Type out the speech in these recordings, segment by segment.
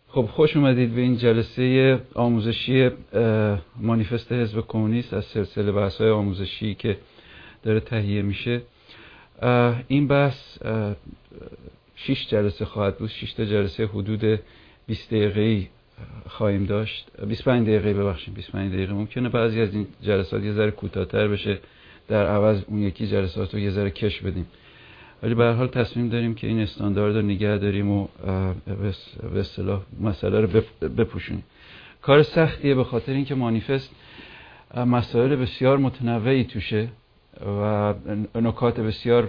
خب خوش اومدید به این جلسه آموزشی مانیفست حزب کمونیست از سلسله بحث‌های آموزشی که داره تهیه میشه. این بحث 6 جلسه خواهد بود، 6 تا جلسه حدود 20 دقیقه‌ای خواهیم داشت. 25 دقیقه ببخشید، 25 دقیقه. ممکنه بعضی از این جلسات یه ذره کوتاه‌تر بشه، در عوض اون یکی جلسات رو یه ذره کش بدیم. ولی به هر حال تصمیم داریم که این استاندارد رو نگه داریم و به اصطلاح مسئله رو بپوشونیم. کار سختیه به خاطر اینکه مانیفست مسائل بسیار متنوعی توشه و نکات بسیار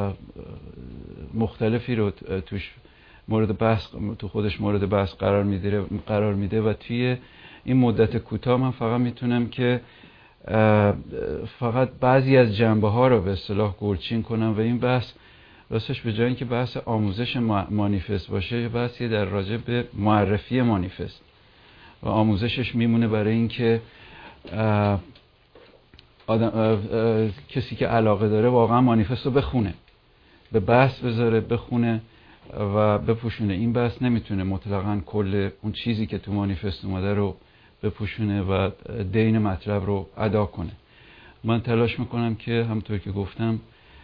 مختلفی رو توش مورد بحث تو خودش مورد بحث قرار میده و توی این مدت کوتاه من فقط میتونم که فقط بعضی از جنبه‌ها رو به اصطلاح گلچین کنم و این بحث راستش به جای اینکه بحث آموزش مانیفست باشه، بحثی در راجع به معرفی مانیفست و آموزشش میمونه برای اینکه کسی که علاقه داره واقعا مانیفست رو بخونه، به بحث بذاره، بخونه و بپوشونه. این بحث نمیتونه مطلقاً کل اون چیزی که تو مانیفست اومده رو بپوشونه و دین مطلب رو ادا کنه. من تلاش میکنم که همونطور که گفتم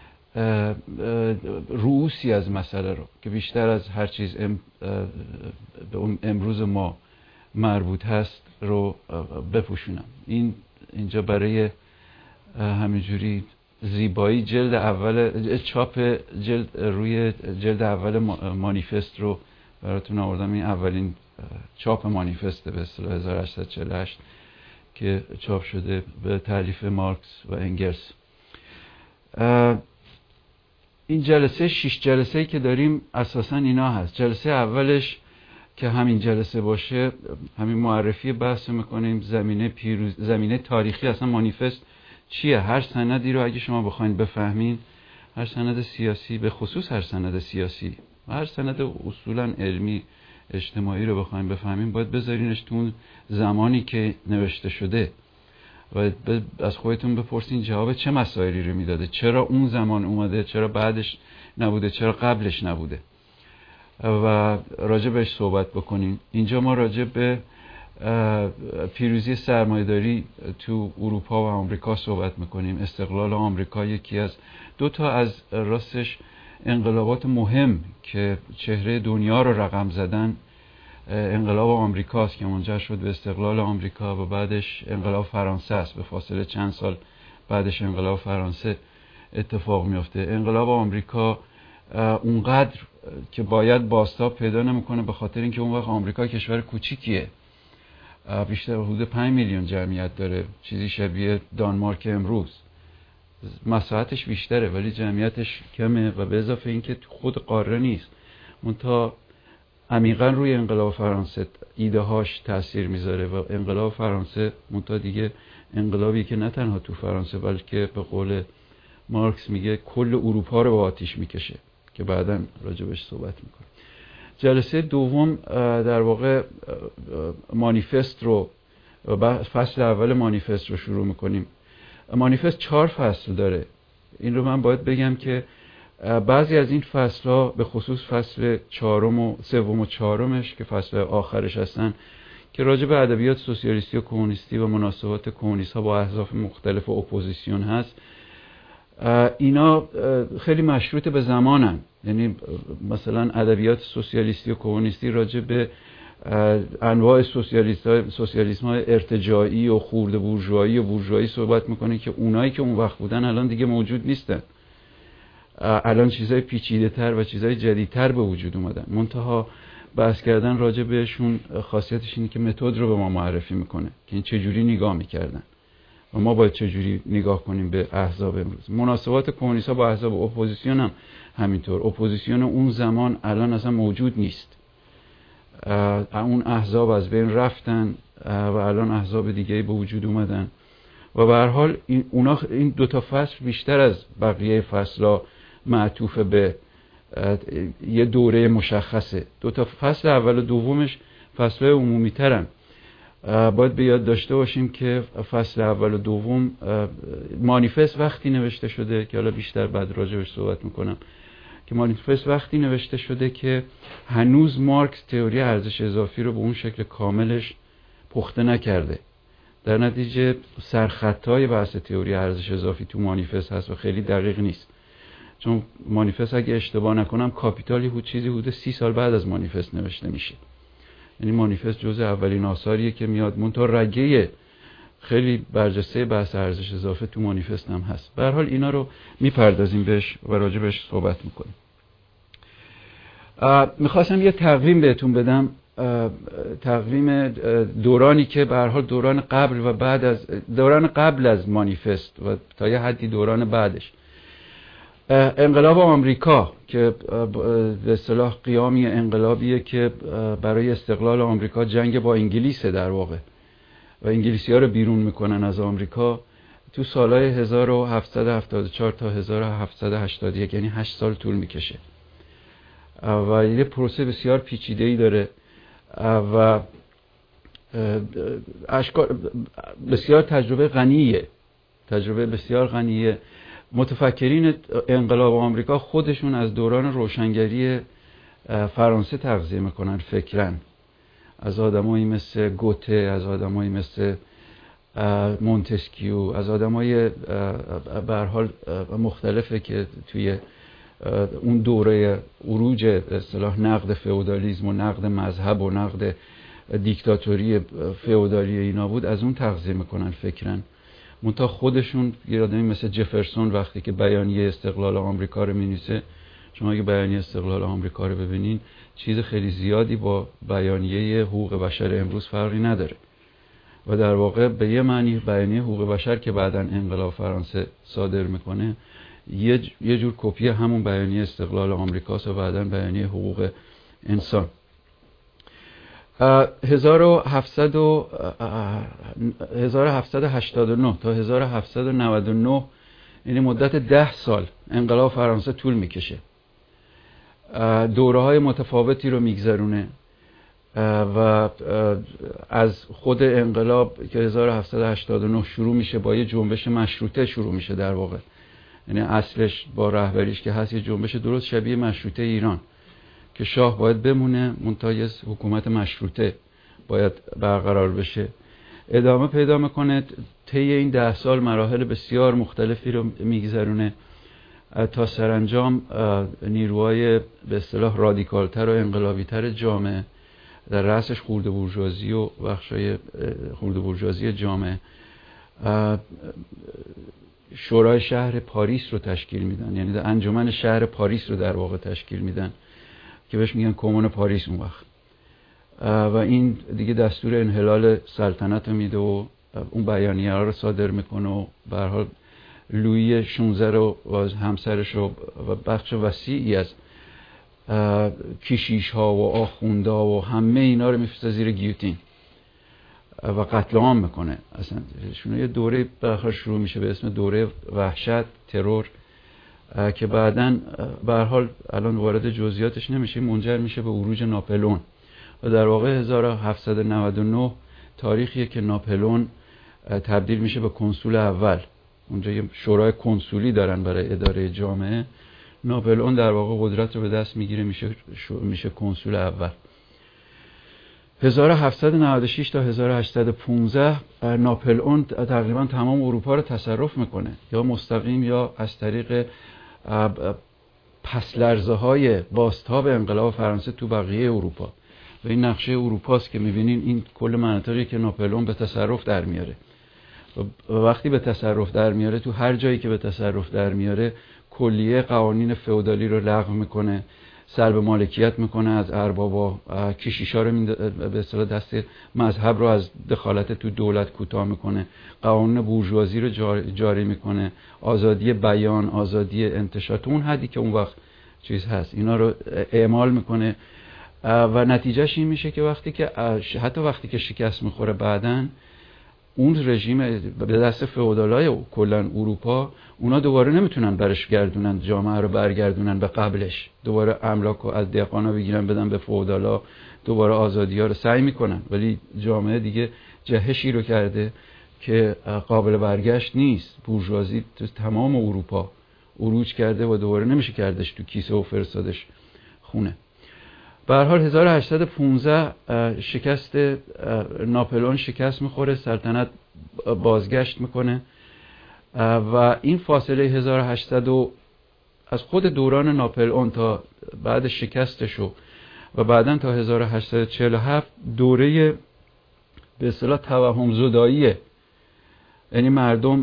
رؤوسی از مسئله رو که بیشتر از هر چیز به اون امروز ما مربوط هست رو بپوشونم. اینجا برای همینجوری زیبایی جلد اول چاپ روی جلد اول مانیفست رو براتون آوردم. این اولین چاپ مانیفست به اصطلاح 1848 که چاپ شده به تالیف مارکس و انگلس. این جلسه 6 جلسه‌ای که داریم اساساً اینا هست. جلسه اولش که همین جلسه باشه، همین معرفی بحث میکنیم، زمینه تاریخی اصلا مانیفست چیه. هر سندی رو اگه شما بخواید بفهمین، هر سند سیاسی، به خصوص هر سند سیاسی و هر سند اصولاً علمی اجتماعی رو بخواید بفهمین، باید بذارینش تو اون زمانی که نوشته شده و از خودتون بپرسین جواب چه مسائلی رو میداده، چرا اون زمان اومده، چرا بعدش نبوده، چرا قبلش نبوده و راجع بهش صحبت بکنین. اینجا ما راجع به پیروزی سرمایه‌داری تو اروپا و آمریکا صحبت میکنیم. استقلال آمریکا یکی از دو تا از راستش انقلابات مهم که چهره دنیا رو رقم زدن انقلاب آمریکاست که منجر شد به استقلال آمریکا و بعدش انقلاب فرانسه است. به فاصله چند سال بعدش انقلاب فرانسه اتفاق میفته. انقلاب آمریکا اونقدر که باید بازتاب پیدا نمیکنه به خاطر اینکه اون وقت آمریکا کشور کوچیکیه، بیشتر حدود 5 میلیون جمعیت داره، چیزی شبیه دانمارک امروز. مساحتش بیشتره ولی جمعیتش کمه و به اضافه اینکه خود قاره نیست. منتها عمیقا روی انقلاب فرانسه ایده هاش تأثیر میذاره و انقلاب فرانسه منتها دیگه انقلابی که نه تنها تو فرانسه بلکه به قول مارکس میگه کل اروپا رو به آتیش میکشه که بعداً راجبش صحبت میکنه. جلسه دوم در واقع مانیفست رو، فصل اول مانیفست رو شروع میکنیم. مانیفست 4 فصل داره. این رو من باید بگم که بعضی از این فصل‌ها به خصوص فصل 4 و 3 و 4 که فصل آخرش هستن که راجع به ادبیات سوسیالیستی و کمونیستی و مناسبات کمونیست‌ها با احزاب مختلف و اپوزیسیون هست، اینا خیلی مشروط به زمانن. یعنی مثلا ادبیات سوسیالیستی و کمونیستی راجع به انواع سوسیالیسم‌های ارتجاعی و خرده بورژوایی و بورژوایی صحبت میکنه که اونایی که اون وقت بودن الان دیگه موجود نیستن. الان چیزای پیچیده‌تر و چیزای جدیدتر به وجود اومدن. منتها بحث کردن راجع بهشون خاصیتش اینه که متد رو به ما معرفی میکنه که این چه جوری نگاه میکردن و ما باید چه جوری نگاه کنیم به احزاب امروز. مناسبات کمونیست‌ها با احزاب اپوزیسیون هم همینطور. اپوزیسیون اون زمان الان اصلا موجود نیست. اون احزاب از بین رفتن و الان احزاب دیگه‌ای به وجود اومدن و به هر حال این 2 تا فصل بیشتر از بقیه فصل‌ها معطوف به یه دوره مشخصه. 2 تا فصل اول و دومش فصل‌های عمومی‌ترن. باید به یاد داشته باشیم که فصل اول و دوم مانیفست وقتی نوشته شده که حالا بیشتر بعد راجعش صحبت میکنم که مانیفست وقتی نوشته شده که هنوز مارکس تئوری ارزش اضافی رو به اون شکل کاملش پخته نکرده. در نتیجه سرخطای بحث تئوری ارزش اضافی تو مانیفست هست و خیلی دقیق نیست، چون مانیفست اگه اشتباه نکنم کاپیتال چیزی حدود 30 سال بعد از مانیفست نوشته میشه. یعنی مانیفست جزء اولین آثاریه که میاد، منتها رگه خیلی برجسته بحث ارزش اضافه تو مانیفست هم هست. به هر حال اینا رو میپردازیم بهش و راجع بهش صحبت میکنیم. میخواستم یه تقویم بهتون بدم، تقویم دورانی که به هر حال دوران قبل و بعد از دوران قبل از مانیفست و تا یه حدی دوران بعدش. انقلاب آمریکا که به اصطلاح قیامی انقلابیه که برای استقلال آمریکا جنگ با انگلیسه در واقع و انگلیسی‌ها رو بیرون میکنن از آمریکا، تو سالهای 1774 تا 1781 یعنی 8 سال طول میکشه و یه پروسه بسیار پیچیده‌ای داره و بسیار تجربه بسیار غنیه. متفکرین انقلاب آمریکا خودشون از دوران روشنگری فرانسه تغذیه میکنن فکرن، از آدمایی مثل گوته، از آدمایی مثل مونتسکیو، از آدمای به هر حال مختلفه که توی اون دوره عروج اصطلاح نقد فئودالیسم و نقد مذهب و نقد دیکتاتوری فئودالی اینا بود، از اون تغذیه میکنن فکرن. منتها خودشون یه آدمی مثل جفرسون وقتی که بیانیه استقلال آمریکا رو می‌نویسه، شما اگه بیانیه استقلال آمریکا رو ببینین چیز خیلی زیادی با بیانیه حقوق بشر امروز فرقی نداره و در واقع به یه معنی بیانیه حقوق بشر که بعداً انقلاب فرانسه صادر میکنه یه جور کپی همون بیانیه استقلال آمریکاست و بعداً بیانیه حقوق انسان. 1789 تا 1799 یعنی مدت 10 سال انقلاب فرانسه طول میکشه، دوره‌های متفاوتی رو میگذرونه و از خود انقلاب که 1789 شروع میشه با یه جنبش مشروطه شروع میشه در واقع، یعنی اصلش با رهبریش که هست یه جنبش درست شبیه مشروطه ایران که شاه باید بمونه منتها یه حکومت مشروطه باید برقرار بشه. ادامه پیدا میکنه طی این 10 سال مراحل بسیار مختلفی رو میگذرونه تا سرانجام نیروهای به اصطلاح رادیکالتر و انقلابیتر جامعه، در رأسش خرده بورژوازی و بخشای خرده بورژوازی جامعه، شورای شهر پاریس رو تشکیل میدن، یعنی انجمن شهر پاریس رو در واقع تشکیل میدن که بهش میگن کمون پاریس اون وقت، و این دیگه دستور انحلال سلطنت رو میده و اون بیانیه ها رو صادر میکنه و به هر حال لویی 16 رو و همسرش رو و بخش وسیعی از کشیش ها و آخوندا و همه اینا رو میفرسته زیر گیوتین و قتل عام میکنه. اصلا شونه یه دوره بخار شروع میشه به اسم دوره وحشت، ترور، که بعدن به هر حال الان وارد جزئیاتش نمیشه، منجر میشه به عروج ناپلئون و در واقع 1799 تاریخیه که ناپلئون تبدیل میشه به کنسول اول. اونجا یه شورای کنسولی دارن برای اداره جامعه، ناپلئون در واقع قدرت رو به دست میگیره، میشه کنسول اول. 1796 تا 1815 ناپلئون تقریبا تمام اروپا رو تصرف میکنه، یا مستقیم یا از طریق پسلرزه های بازتاب انقلاب فرانسه تو بقیه اروپا. و این نقشه اروپاست که میبینین، این کل مناطقی که ناپلئون به تصرف در میاره و وقتی به تصرف در میاره تو هر جایی که به تصرف در میاره کلیه قوانین فئودالی رو لغو میکنه، سلب مالکیت میکنه از اربابا، کشیشا رو به اصطلاح دست مذهب رو از دخالت تو دولت کوتاه میکنه، قانون بورژوازی رو جاری میکنه، آزادی بیان، آزادی انتشار تو اون حدی که اون وقت چیز هست اینا رو اعمال میکنه و نتیجهش این میشه که حتی وقتی که شکست میخوره بعدن اون رژیم به دست فئودالای کلا اروپا، اونا دوباره نمیتونن برش گردونن جامعه رو برگردونن به قبلش، دوباره املاک رو از دهقانا بگیرن بدن به فئودالا، دوباره آزادی ها رو سعی میکنن، ولی جامعه دیگه جهشی رو کرده که قابل برگشت نیست. بورژوازی تو تمام اروپا عروج کرده و دوباره نمیشه کردش تو کیسه و فرستادش خونه. به هر حال 1815 شکست ناپلئون شکست میخوره، سلطنت بازگشت میکنه و این فاصله 1800 از خود دوران ناپلئون تا بعد شکستش و بعداً تا 1847 دوره به اصطلاح توهم زداییه. یعنی مردم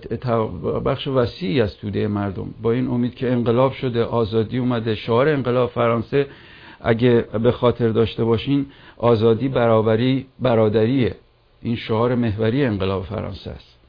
بخش وسیعی از توده مردم با این امید که انقلاب شده، آزادی اومده. شعار انقلاب فرانسه اگه به خاطر داشته باشین آزادی، برابری، برادریه. این شعار محوری انقلاب فرانسه است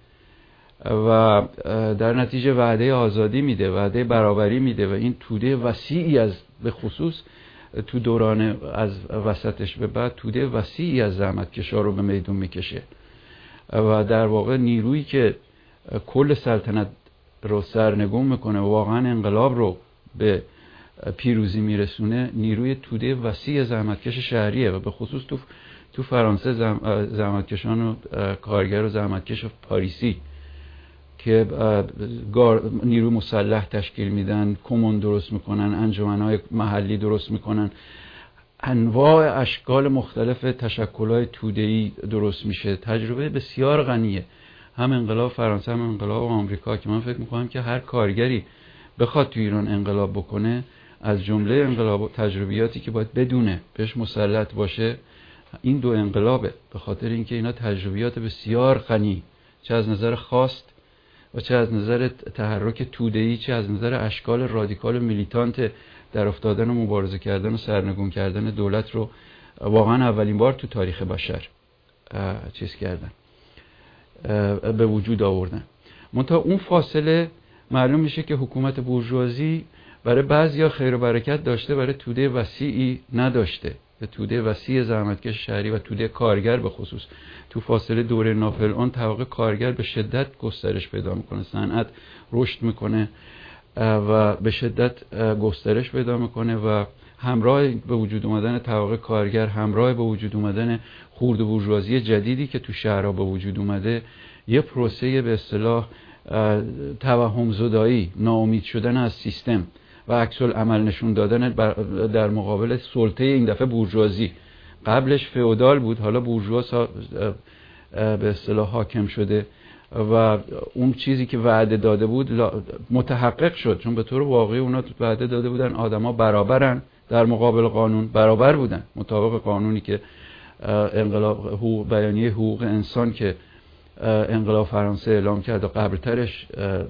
و در نتیجه وعده آزادی میده، وعده برابری میده و این توده وسیعی از، به خصوص تو دوران از وسطش به بعد، توده وسیعی از زحمتکشا رو به میدون میکشه و در واقع نیرویی که کل سلطنت رو سرنگون میکنه و واقعا انقلاب رو به پیروزی میرسونه، نیروی توده وسیع زحمتکش شهریه و به خصوص تو فرانسه زحمتکشان و کارگر و زحمتکش پاریسی که نیروی مسلح تشکیل میدن، کمون درست میکنن، انجمنهای محلی درست میکنن، انواع اشکال مختلف تشکل‌های توده‌ای درست میشه. تجربه بسیار غنیه، هم انقلاب فرانسه هم انقلاب آمریکا، که من فکر میکنم که هر کارگری بخواد تو ایران انقلاب بکنه، از جمله انقلاب تجربیاتی که باید بدونه، بهش مسلط باشه، این دو انقلابه، به خاطر اینکه اینا تجربیات بسیار غنی، چه از نظر خواست و چه از نظر تحرک توده‌ای، چه از نظر اشکال رادیکال و میلیتانت در افتادن و مبارزه کردن و سرنگون کردن دولت رو واقعا اولین بار تو تاریخ بشر چیز کردن، به وجود آوردن. منتها اون فاصله معلوم میشه که حکومت بورژوازی برای بعضیا خیر و برکت داشته، برای توده وسیعی نداشته. به توده وسیع زحمتکش شهری و توده کارگر به خصوص تو فاصله دوره ناپلئون طبقه کارگر به شدت گسترش پیدا میکنه، صنعت رشد میکنه و به شدت گسترش پیدا میکنه و همراه به وجود اومدن طبقه کارگر، همراه به وجود اومدن خرد بورژوازی جدیدی که تو شهرها به وجود اومده، یه پروسه به اصطلاح توهم زدایی، ناامید شدن از سیستم و عکس العمل نشون دادن در مقابل سلطه این دفعه بورژوازی. قبلش فئودال بود، حالا بورژوا به اصطلاح حاکم شده و اون چیزی که وعده داده بود متحقق شد، چون به طور واقعی اونا وعده داده بودن آدما برابرن در مقابل قانون، برابر بودن مطابق قانونی که انقلاب بیانیه حقوق انسان که انقلاب فرانسه اعلام کرد و قبلترش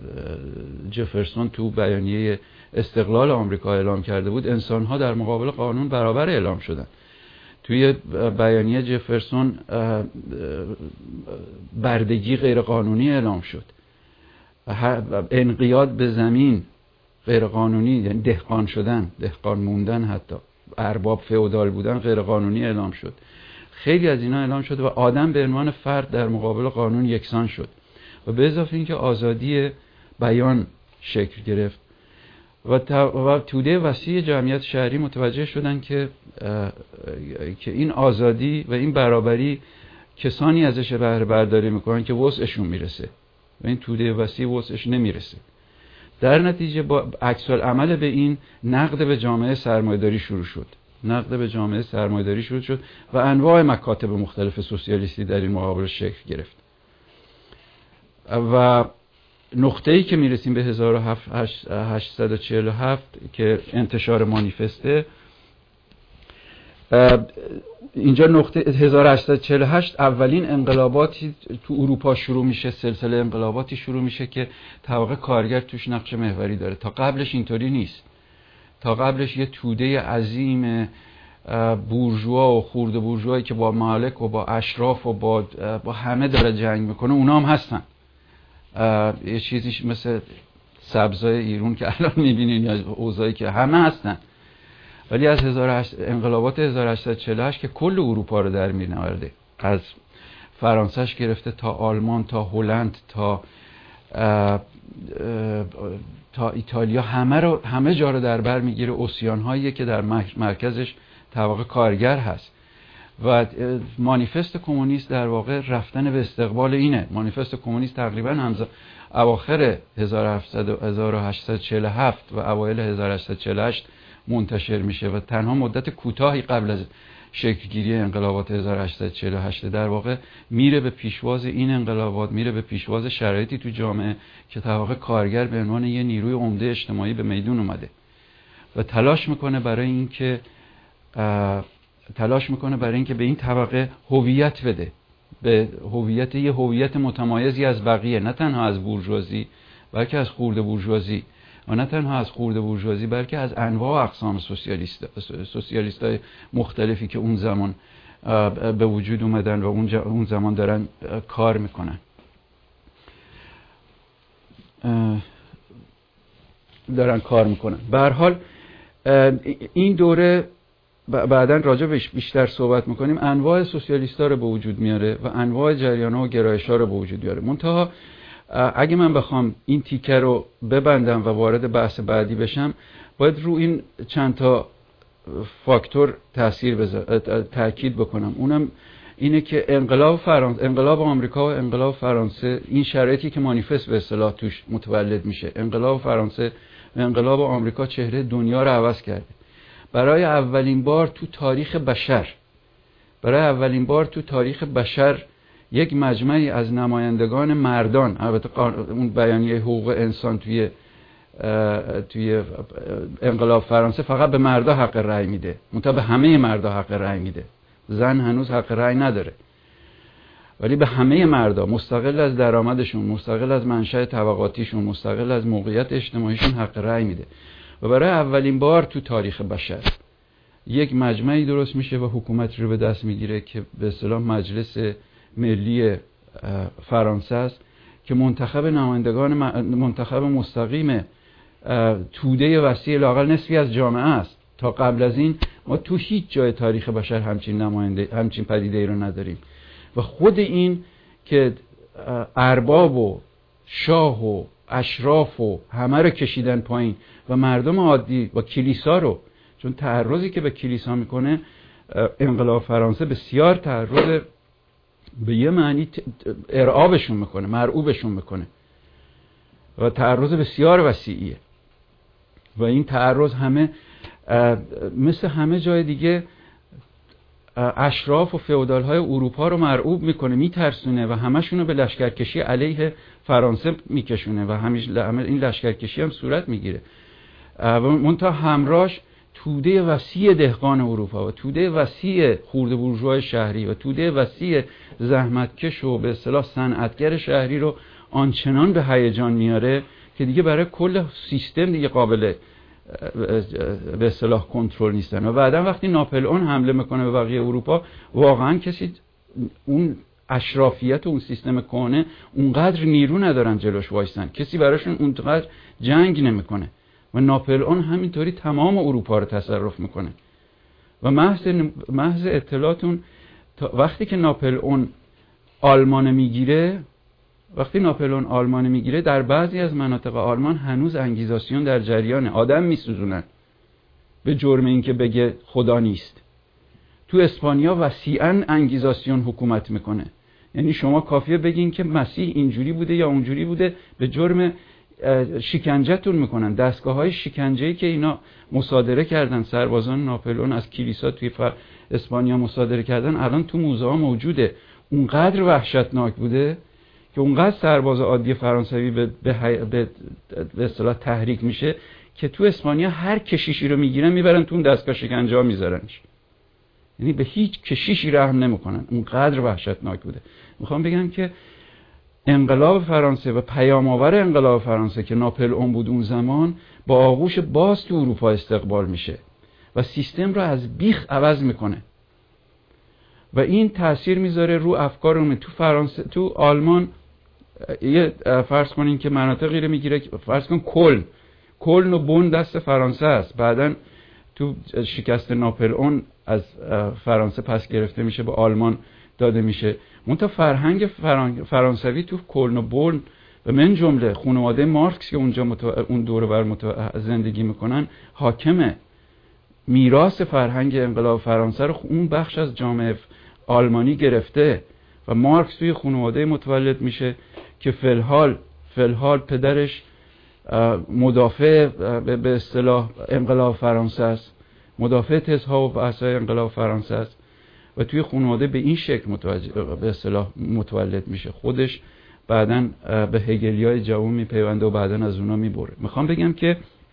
جفرسون تو بیانیه استقلال آمریکا اعلام کرده بود، انسان‌ها در مقابل قانون برابر اعلام شدن. توی بیانیه جفرسون بردگی غیر قانونی اعلام شد، انقیاد به زمین غیر قانونی، یعنی دهقان شدن، دهقان موندن، حتی ارباب فئودال بودن غیر قانونی اعلام شد. خیلی از اینا اعلام شد و آدم به عنوان فرد در مقابل قانون یکسان شد و به اضافه اینکه آزادی بیان شکل گرفت و توده وسیع جمعیت شهری متوجه شدن که این آزادی و این برابری کسانی ازش بهره برداری میکنن که وسعشون میرسه و این توده وسیع وسعش نمیرسه. در نتیجه با عکس العمل به این نقد به جامعه سرمایه‌داری شروع شد. نقد به جامعه سرمایه‌داری شروع شد و انواع مکاتب مختلف سوسیالیستی در این مقابل شکل گرفت. و نقطه‌ای که میرسیم به 1847 که انتشار مانیفسته، اینجا نقطه 1848 اولین انقلاباتی تو اروپا شروع میشه، سلسله انقلاباتی شروع میشه که طبقه کارگر توش نقش محوری داره. تا قبلش اینطوری نیست. تا قبلش یه توده عظیم بورژوا و خرد بورژوایی که با مالک و با اشراف و با همه داره جنگ میکنه، اونا هم هستن. یه چیزیش مثل سبزای ایران که الان میبینین یا اوضاعی که همه هستن، ولی از انقلابات 1848 که کل اروپا رو در می‌نورده، از فرانسهش گرفته تا آلمان تا هلند تا ایتالیا، همه جا رو در بر میگیره. اوسیان‌هایی که در مرکزش طبقه کارگر هست و مانیفست کمونیست در واقع رفتن به استقبال اینه. مانیفست کمونیست تقریبا اواخر 1847 و اوایل 1848 منتشر میشه و تنها مدت کوتاهی قبل از شکلگیری انقلابات 1848 در واقع میره به پیشواز این انقلابات، میره به پیشواز شرایطی تو جامعه که طبقه کارگر به عنوان یه نیروی عمده اجتماعی به میدون اومده و تلاش میکنه برای اینکه به این طبقه هویت بده، به یه هویت متمایزی از بقیه، نه تنها از بورژوازی بلکه از خرده بورژوازی، و نه تنها از خرده بورژوازی بلکه از انواع اقسام سوسیالیست‌های مختلفی که اون زمان به وجود اومدن و اون زمان دارن کار میکنن. به هر حال این دوره بعداً راجع بهش بیشتر صحبت میکنیم، انواع سوسیالیست‌ها رو به وجود میاره و انواع جریان‌ها و گرایش‌ها رو به وجود میاره. منتها اگه من بخوام این تیکه رو ببندم و وارد بحث بعدی بشم، باید رو این چند تا فاکتور تاکید بکنم. اونم اینه که انقلاب آمریکا و انقلاب فرانسه، این شرایطی که مانیفست به اصطلاح توش متولد میشه، انقلاب فرانسه و انقلاب آمریکا چهره دنیا رو عوض کرده. برای اولین بار تو تاریخ بشر یک مجمعی از نمایندگان مردان، البته اون بیانیه حقوق انسان توی انقلاب فرانسه فقط به مردا حق رأی میده، منتها به همه مردا حق رأی میده. زن هنوز حق رأی نداره، ولی به همه مردا مستقل از درآمدشون، مستقل از منشأ طبقاتیشون، مستقل از موقعیت اجتماعیشون حق رأی میده. و برای اولین بار تو تاریخ بشر یک مجمعی درست میشه و حکومت رو به دست میگیره که به اصطلاح مجلس ملی فرانسه است که منتخب مستقیم توده وسیع لااقل نصفی از جامعه است. تا قبل از این ما تو هیچ جای تاریخ بشر همچین پدیده‌ای رو نداریم و خود این که ارباب و شاه و اشراف و همه رو کشیدن پایین و مردم عادی و کلیسا رو، چون تعرضی که به کلیسا میکنه انقلاب فرانسه بسیار تعرض به یه معنی ارعابشون میکنه، مرعوبشون میکنه و تعرض بسیار وسیعیه و این تعرض همه مثل همه جای دیگه اشراف و فئودال های اروپا رو مرعوب میکنه، میترسونه و همشون رو به لشکرکشی علیه فرانسه میکشونه و این لشکرکشی هم صورت میگیره. منتها همراهش توده وسیع دهقان اروپا و توده وسیع خرده بورژوا شهری و توده وسیع زحمتکش و به اصطلاح صنعتگر شهری رو آنچنان به هیجان میاره که دیگه برای کل سیستم دیگه قابل به اصطلاح کنترل نیستن. و بعدا وقتی ناپلئون حمله میکنه به بقیه اروپا، واقعا کسی اون اشرافیت و اون سیستم کهنه اونقدر نیرو ندارن جلوش وایسن، کسی براشون اونقدر جنگ نمیکنه و ناپلئون همینطوری تمام اروپا رو تصرف میکنه. و محض اطلاعتون وقتی که ناپلئون آلمان میگیره در بعضی از مناطق آلمان هنوز انگیزاسیون در جریانه، آدم میسوزونن به جرم اینکه بگه خدا نیست. تو اسپانیا وسیعاً انگیزاسیون حکومت میکنه، یعنی شما کافیه بگین که مسیح اینجوری بوده یا اونجوری بوده به جرم شکنجهتون میکنن. دستگاه‌های شکنجه‌ای که اینا مصادره کردن، سربازان ناپلئون از کلیسا توی اسپانیا مصادره کردن، الان تو موزه ها موجوده. اونقدر وحشتناک بوده که اونقدر سرباز عادی فرانسوی به اصطلاح تحریک میشه که تو اسپانیا هر کشیشی رو میگیرن میبرن تو اون دستگاه شکنجه ها میذارنش، یعنی به هیچ کشیشی رحم نمیکنن، اونقدر وحشتناک بوده. میخوام بگم که انقلاب فرانسه و پیام‌آور انقلاب فرانسه که ناپلئون بود اون زمان، با آغوش باز تو اروپا استقبال میشه و سیستم رو از بیخ عوض میکنه و این تأثیر میذاره رو افکار عمومی. تو فرانسه، تو آلمان یه فرض کنین که مناطقی رو میگیره، فرض کن کلن و بون دست فرانسه است، بعدن تو شکست ناپلئون از فرانسه پس گرفته میشه به آلمان داده میشه. منتها فرهنگ فرانسوی تو کلن و بون و من جمله خانواده مارکس که اونجا اون دوره بر زندگی میکنن حاکمه. میراث فرهنگ انقلاب فرانسه رو اون بخش از جامعه آلمانی گرفته و مارکس توی خانواده متولد میشه که فلحال پدرش مدافع به اصطلاح انقلاب فرانسه است، مدافع تزها و بحث‌های انقلاب فرانسه است و توی خانواده به این شکل به اصطلاح متولد میشه. خودش بعداً به هگلیای جوان میپیونده و بعداً از اونا میبره. میخوام بگم که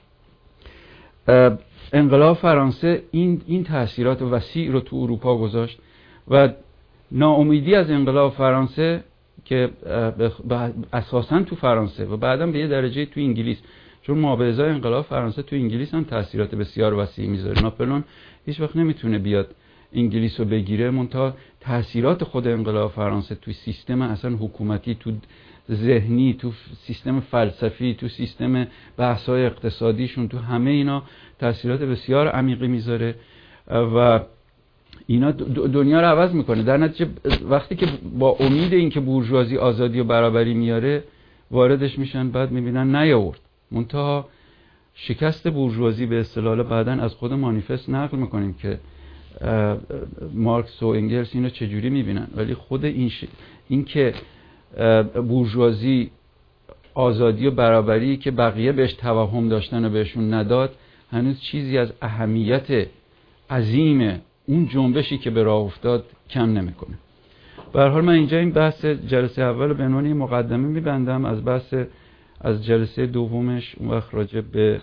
انقلاب فرانسه این تأثیرات وسیع رو تو اروپا گذاشت و ناامیدی از انقلاب فرانسه که اساساً تو فرانسه و بعداً به یه درجه تو انگلیس، چون ما به ازای انقلاب فرانسه تو انگلیس هم تأثیرات بسیار وسیع میذاره. ناپلئون هیچ وقت نمیتونه بیاد انگلیس رو بگیره، منتها تأثیرات خود انقلاب فرانسه تو سیستم اصلا حکومتی، تو ذهنی، تو سیستم فلسفی، تو سیستم بحث‌های اقتصادیشون، تو همه اینا تأثیرات بسیار عمیقی میذاره و اینا دنیا رو عوض میکنه. در نتیجه وقتی که با امید اینکه بورژوازی آزادی و برابری میاره واردش میشن، بعد میبینن نیاورد. منتها شکست بورژوازی به اصطلاح بعداً از خود مانیفست نقل میکنیم که مارکس و انگلس اینو چجوری میبینن، ولی خود این که بورژوازی آزادی و برابری که بقیه بهش توهم داشتن و بهشون نداد هنوز چیزی از اهمیت عظیم اون جنبشی که به راه افتاد کم نمیکنه. به هر حال من اینجا این بحث جلسه اول به عنوان مقدمه میبندم. از جلسه دومش اون وقت راجع به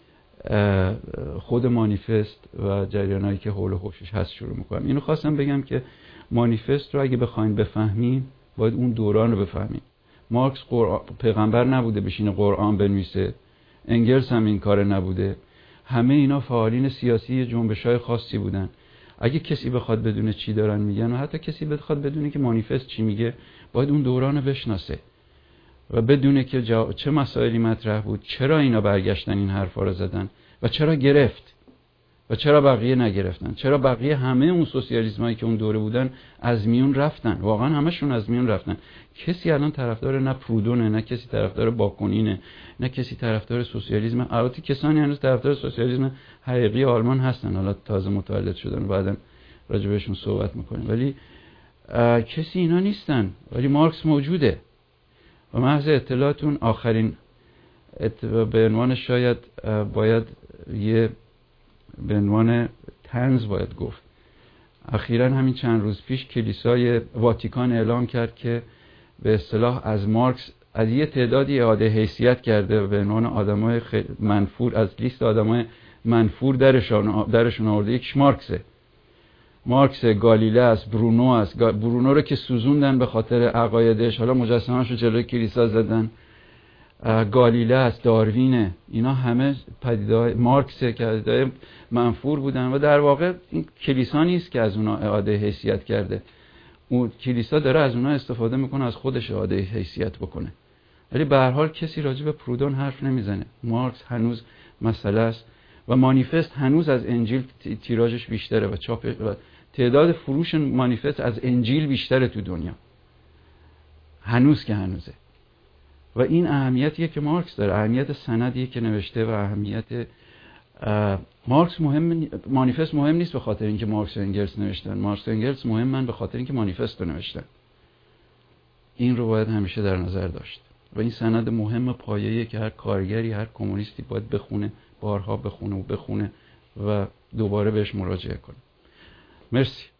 خود مانیفست و جریانایی که حول و حوشش هست شروع میکنم. اینو خواستم بگم که مانیفست رو اگه بخوایم بفهمیم باید اون دوران رو بفهمیم. مارکس پیغمبر نبوده بشینه قرآن بنویسه، انگلس هم این کار نبوده، همه اینا فعالین سیاسی جنبش‌های خاصی بودن. اگه کسی بخواد بدونه چی دارن میگن و حتی کسی بخواد بدونه که مانیفست چی میگه، باید اون دوران رو بشناسه و بدونه که چه مسائلی مطرح بود، چرا اینا برگشتن این حرفا رو زدن و چرا گرفت و چرا بقیه نگرفتن، چرا بقیه همه اون سوسیالیسمایی که اون دوره بودن از میون رفتن، واقعا همشون از میون رفتن. کسی الان طرفدار نه پرودونه، نه کسی طرفدار باکونینه، نه کسی طرفدار سوسیالیسم. البته کسانی هنوز طرفدار سوسیالیسم حقیقی آلمان هستن، حالا تازه متولد شدن، بعداً راجع بهشون صحبت میکنیم، ولی کسی اینا نیستن. ولی مارکس موجوده و محض اطلاعتون آخرین به عنوان شاید باید به عنوان طنز باید گفت، اخیراً همین چند روز پیش کلیسای واتیکان اعلام کرد که به اصطلاح از مارکس از یه تعدادی اعاده حیثیت کرده به عنوان آدمای منفور، از لیست آدمای منفور درشون آورده. یکیش مارکس، گالیله است، برونو است. برونو رو که سوزوندن به خاطر عقایدش، حالا مجسمه‌اش رو جلوی کلیسا زدن. گالیله است، داروینه، اینا همه پدیده‌های مارکسه که پدیده‌های منفور بودن و در واقع این کلیسا نیست که از اونا اعاده حیثیت کرده. اون کلیسا داره از اونا استفاده میکنه از خودش اعاده حیثیت بکنه. ولی به هر حال کسی راجع به پرودون حرف نمیزنه. مارکس هنوز مسئله است و مانیفست هنوز از انجیل تیراژش بیشتره و تعداد فروش مانیفست از انجیل بیشتره تو دنیا. هنوزه. و این اهمیتیه که مارکس داره، اهمیت سندیه که نوشته و اهمیت مانیفست مهم نیست به خاطر اینکه مارکس و انگلس نوشتن. مارکس و انگلس مهمن به خاطر اینکه مانیفست رو نوشتن. این رو باید همیشه در نظر داشت و این سند مهم پایه‌ایه که هر کارگری، هر کمونیستی باید بخونه، بارها بخونه و دوباره بهش مراجعه کنه. مرسی.